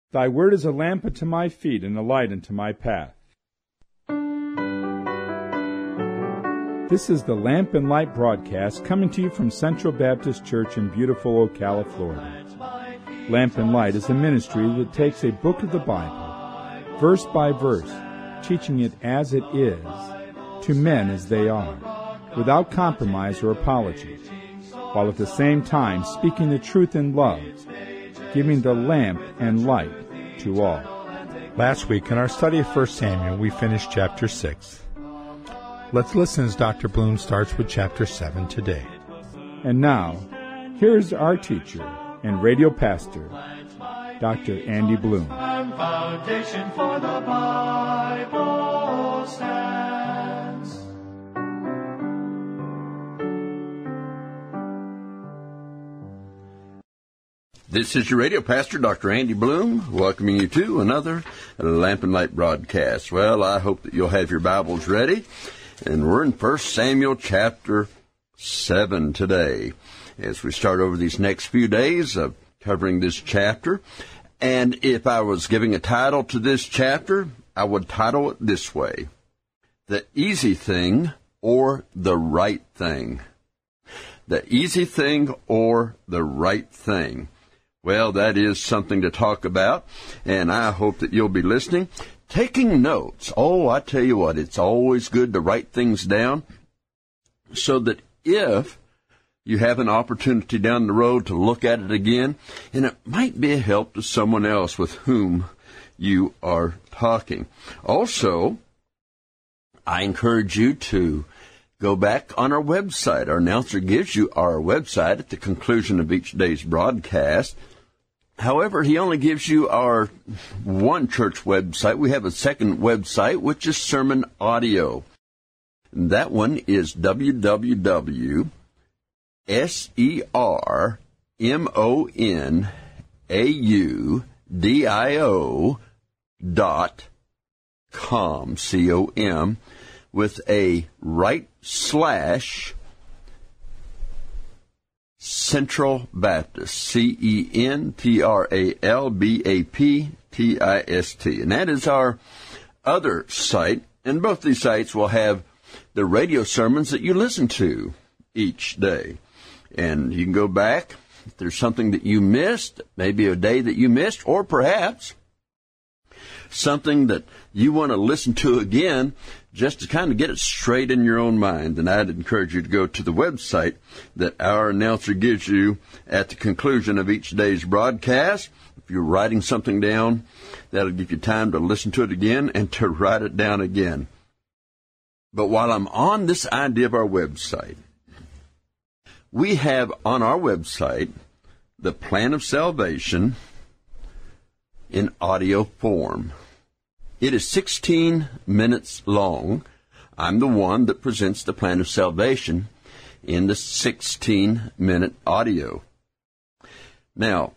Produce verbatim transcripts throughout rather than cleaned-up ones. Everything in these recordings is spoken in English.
Thy word is a lamp unto my feet and a light unto my path. This is the Lamp and Light broadcast coming to you from Central Baptist Church in beautiful Ocala, Florida. Lamp and Light is a ministry that takes a book of the Bible, verse by verse, teaching it as it is, to men as they are, without compromise or apology, while at the same time speaking the truth in love, giving the lamp and light to all. Last week in our study of First Samuel, we finished chapter six. Let's listen as Doctor Bloom starts with chapter seven today. And now, here's our teacher and radio pastor, Doctor Andy Bloom. Foundation for the Bible stands. This is your radio pastor, Doctor Andy Bloom, welcoming you to another Lamp and Light broadcast. Well, I hope that you'll have your Bibles ready. And we're in First Samuel chapter seven today, as we start over these next few days of covering this chapter. And if I was giving a title to this chapter, I would title it this way: The Easy Thing or the Right Thing. The Easy Thing or the Right Thing. Well, that is something to talk about, and I hope that you'll be listening. Taking notes. Oh, I tell you what, it's always good to write things down so that if you have an opportunity down the road to look at it again, and it might be a help to someone else with whom you are talking. Also, I encourage you to go back on our website. Our announcer gives you our website at the conclusion of each day's broadcast. However, he only gives you our one church website. We have a second website, which is sermon audio. And that one is w w w dot sermonaudio dot com, C O M, with a right slash Central Baptist, C E N T R A L B A P T I S T. And that is our other site. And both these sites will have the radio sermons that you listen to each day. And you can go back if there's something that you missed, maybe a day that you missed, or perhaps something that you want to listen to again, just to kind of get it straight in your own mind. And I'd encourage you to go to the website that our announcer gives you at the conclusion of each day's broadcast. If you're writing something down, that'll give you time to listen to it again and to write it down again. But while I'm on this idea of our website, we have on our website the Plan of Salvation in audio form. It is sixteen minutes long. I'm the one that presents the Plan of Salvation in the sixteen-minute audio. Now,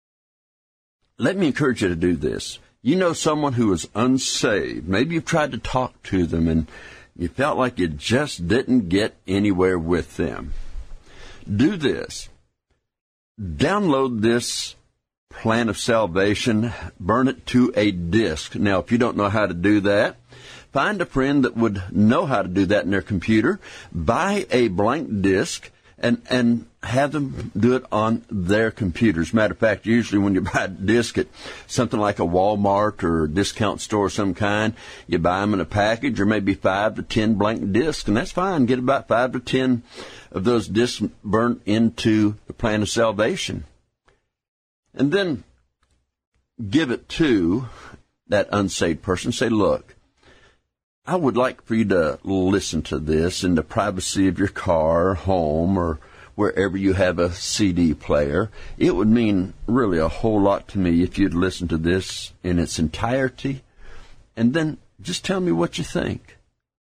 let me encourage you to do this. You know someone who is unsaved. Maybe you've tried to talk to them and you felt like you just didn't get anywhere with them. Do this. Download this Plan of Salvation, burn it to a disk. Now, if you don't know how to do that, find a friend that would know how to do that in their computer, buy a blank disk, and, and have them do it on their computers. Matter of fact, usually when you buy a disk at something like a Walmart or a discount store of some kind, you buy them in a package, or maybe five to ten blank disks, and that's fine. Get about five to ten of those disks burnt into the Plan of Salvation. And then give it to that unsaved person. Say, look, I would like for you to listen to this in the privacy of your car or home or wherever you have a C D player. It would mean really a whole lot to me if you'd listen to this in its entirety, and then just tell me what you think.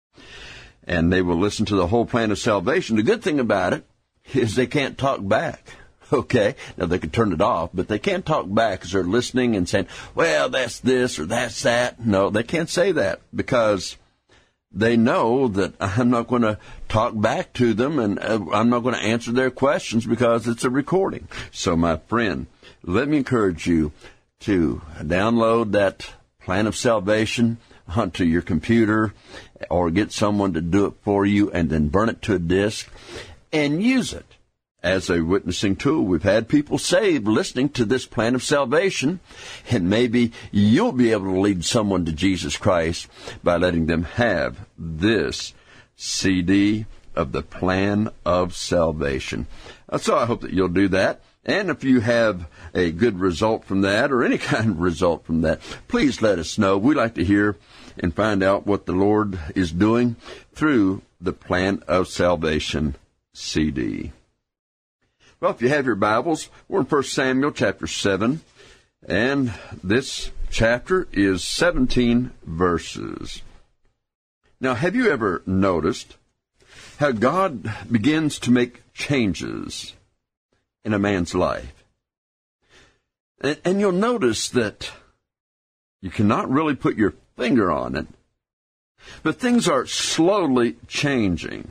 And they will listen to the whole Plan of Salvation. The good thing about it is they can't talk back. Okay, now they can turn it off, but they can't talk back because they're listening and saying, well, that's this or that's that. No, they can't say that because they know that I'm not going to talk back to them and uh, I'm not going to answer their questions because it's a recording. So, my friend, let me encourage you, to download that plan of salvation onto your computer or get someone to do it for you and then burn it to a disk and use it as a witnessing tool. We've had people saved listening to this plan of salvation, and maybe you'll be able to lead someone to Jesus Christ by letting them have this C D of the plan of salvation. So I hope that you'll do that. And if you have a good result from that or any kind of result from that, please let us know. We like to hear and find out what the Lord is doing through the plan of salvation C D. Well, if you have your Bibles, we're in First Samuel chapter seven, and this chapter is seventeen verses. Now, have you ever noticed how God begins to make changes in a man's life? And, and you'll notice that you cannot really put your finger on it, but things are slowly changing.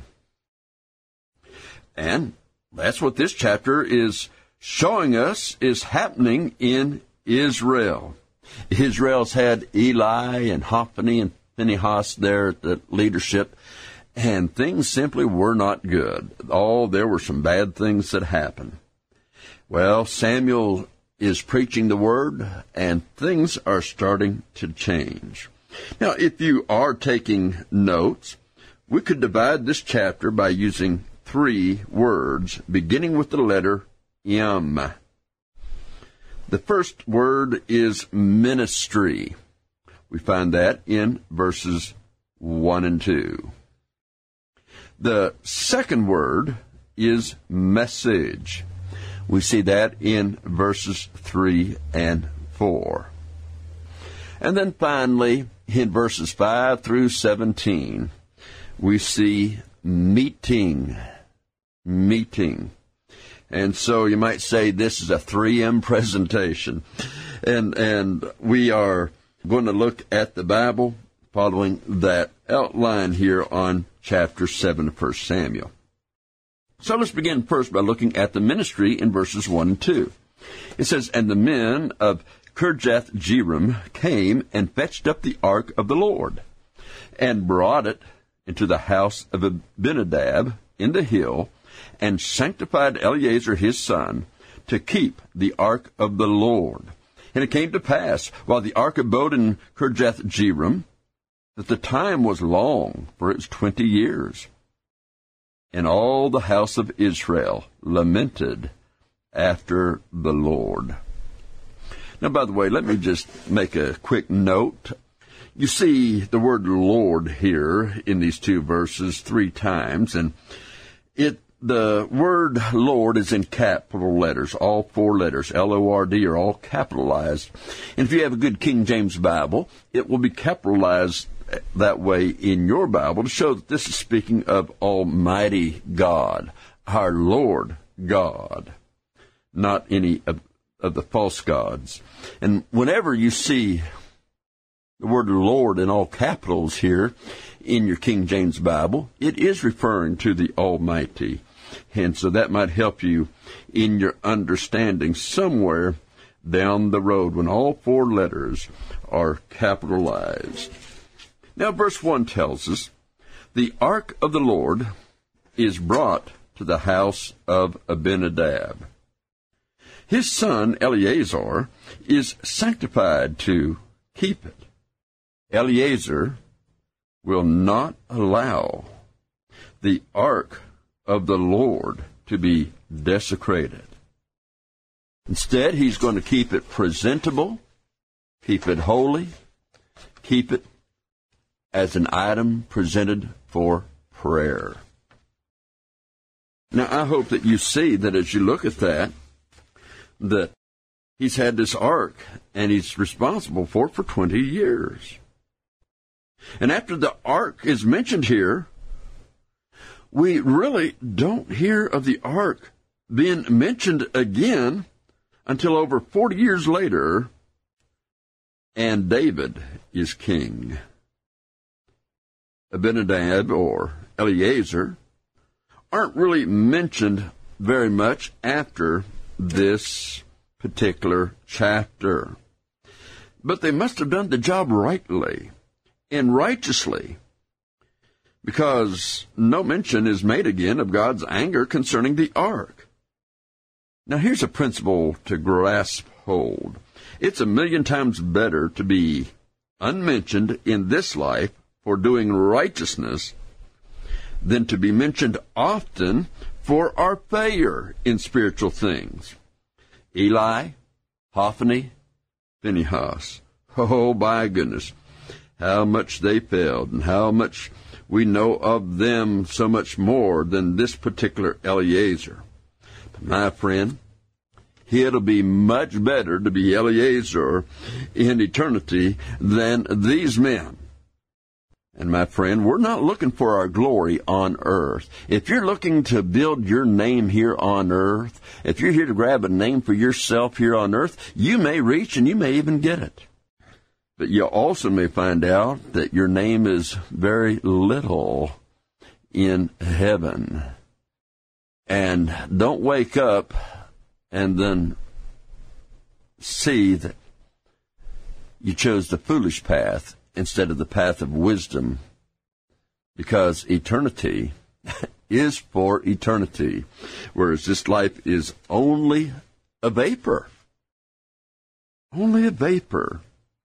And that's what this chapter is showing us is happening in Israel. Israel's had Eli and Hophni and Phinehas there at the leadership, and things simply were not good. Oh, there were some bad things that happened. Well, Samuel is preaching the word, and things are starting to change. Now, if you are taking notes, we could divide this chapter by using three words, beginning with the letter M. The first word is ministry. We find that in verses one and two. The second word is message. We see that in verses three and four. And then finally, in verses five through seventeen, we see meeting. Meeting. And so you might say this is a three M presentation. And and we are going to look at the Bible following that outline here on chapter seven of First Samuel. So let's begin first by looking at the ministry in verses one and two. It says, "And the men of Kirjath-jearim came and fetched up the ark of the Lord, and brought it into the house of Abinadab in the hill, and sanctified Eleazar his son to keep the ark of the Lord. And it came to pass, while the ark abode in Kirjath-jearim, that the time was long, for it was twenty years. And all the house of Israel lamented after the Lord." Now, by the way, let me just make a quick note. You see the word Lord here in these two verses three times, and it the word Lord is in capital letters. All four letters, L O R D, are all capitalized. And if you have a good King James Bible, it will be capitalized that way in your Bible to show that this is speaking of Almighty God, our Lord God, not any of, of the false gods. And whenever you see the word Lord in all capitals here in your King James Bible, it is referring to the Almighty. And so that might help you in your understanding somewhere down the road when all four letters are capitalized. Now, verse one tells us, "The ark of the Lord is brought to the house of Abinadab. His son Eleazar is sanctified to keep it." Eleazar will not allow the ark of the Lord to be desecrated. Instead, he's going to keep it presentable, keep it holy, keep it as an item presented for prayer. Now, I hope that you see that as you look at that, that he's had this ark, and he's responsible for it for twenty years. And after the ark is mentioned here, we really don't hear of the ark being mentioned again until over forty years later, and David is king. Abinadab or Eleazar aren't really mentioned very much after this particular chapter. but they must have done the job rightly and righteously, because no mention is made again of God's anger concerning the ark. Now here's a principle to grasp hold. It's a million times better to be unmentioned in this life for doing righteousness than to be mentioned often for our failure in spiritual things. Eli, Hophni, Phinehas. Oh, my goodness, how much they failed, and how much we know of them, so much more than this particular Eleazar. But my friend, it'll be much better to be Eleazar in eternity than these men. And my friend, we're not looking for our glory on earth. If you're looking to build your name here on earth, if you're here to grab a name for yourself here on earth, you may reach and you may even get it. But you also may find out that your name is very little in heaven. And don't wake up and then see that you chose the foolish path instead of the path of wisdom, because eternity is for eternity, whereas this life is only a vapor. Only a vapor.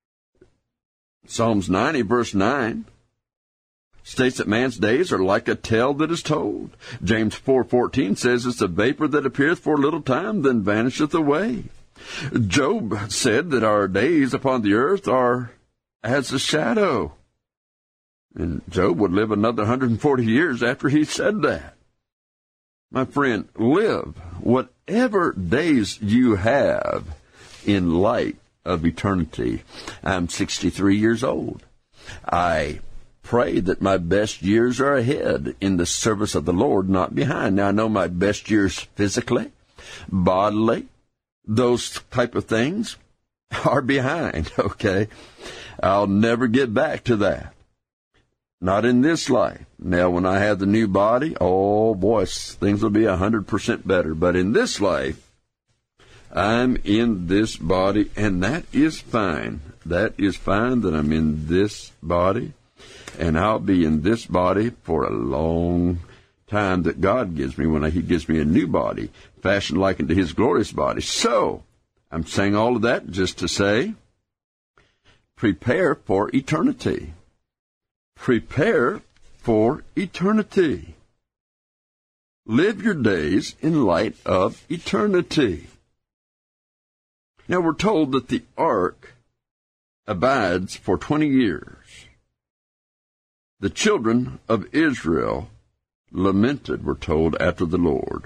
Psalms ninety, verse nine, states that man's days are like a tale that is told. James four fourteen says it's a vapor that appeareth for a little time, then vanisheth away. Job said that our days upon the earth are as a shadow. And Job would live another one hundred forty years after he said that. My friend, live whatever days you have in light of eternity. I'm sixty-three years old. I pray that my best years are ahead in the service of the Lord, not behind. Now, I know my best years physically, bodily, those type of things are behind, okay? I'll never get back to that. Not in this life. Now, when I have the new body, oh boy, things will be one hundred percent better. But in this life, I'm in this body, and that is fine. That is fine that I'm in this body, and I'll be in this body for a long time that God gives me when He gives me a new body, fashioned like unto His glorious body. So, I'm saying all of that just to say, prepare for eternity. Prepare for eternity. Live your days in light of eternity. Now, we're told that the ark abides for twenty years. The children of Israel lamented, we're told, after the Lord.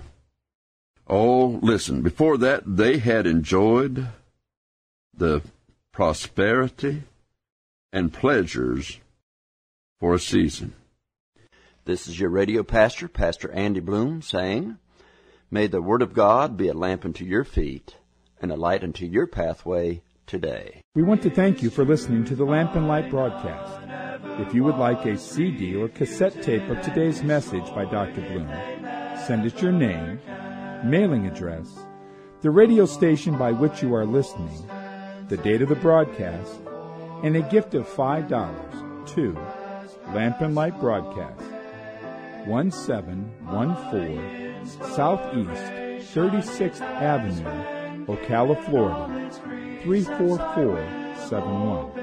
Oh, listen, before that, they had enjoyed the prosperity and pleasures for a season. This is your radio pastor, Pastor Andy Bloom, saying, may the Word of God be a lamp unto your feet and a light unto your pathway today. We want to thank you for listening to the Lamp and Light broadcast. If you would like a C D or cassette tape of today's message by Doctor Bloom, send us your name, mailing address, the radio station by which you are listening, the date of the broadcast, and a gift of five dollars to Lamp and Light Broadcast, one seven one four Southeast thirty-sixth Avenue, Ocala, Florida, three four four seven one.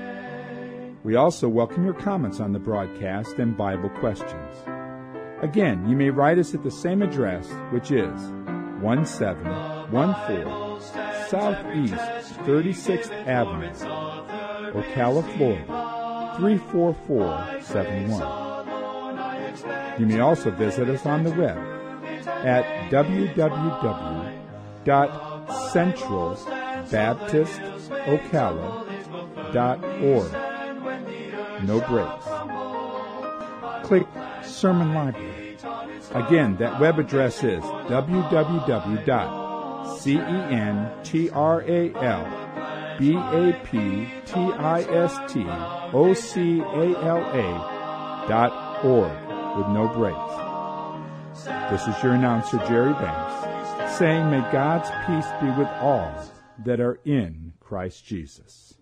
We also welcome your comments on the broadcast and Bible questions. Again, you may write us at the same address, which is one seven one four Southeast thirty-sixth Avenue, Ocala, Florida, three four four seven one. You may also visit us on the web at w w w dot central baptist ocala dot org. No breaks. Click Sermon Library. Again, that web address is w w w dot central baptist ocala dot org with no breaks. This is your announcer, Jerry Banks, saying may God's peace be with all that are in Christ Jesus.